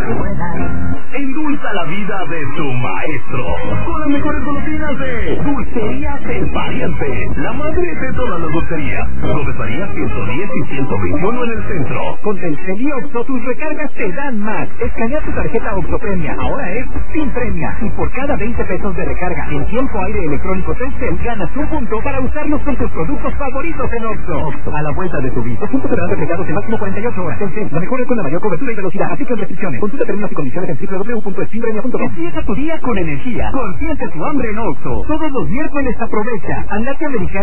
Endulza la vida de tu maestro con las mejores golosinas de Dulcerías El Pariente, la madre de todas las dulcerías. Profesoría 110 y 121 en el centro. Con Telcel y Oxxo, tus recargas te dan más. Escanea tu tarjeta Oxxo Premia, ahora es sin premia. Y por cada 20 pesos de recarga en tiempo aire electrónico Telcel, ganas un punto para usarlos con tus productos favoritos en Oxxo. Oxxo, a la vuelta de tu vida. Los puntos serán recargados en máximo 48 horas. Telcel, la mejor con la mayor cobertura y velocidad. Aplican restricciones. Consulta términos y condiciones en www.spinpremia.com. Empieza tu día con energía. Consiente tu hambre en Oxxo. Todos los miércoles aprovecha. Al lácteo americano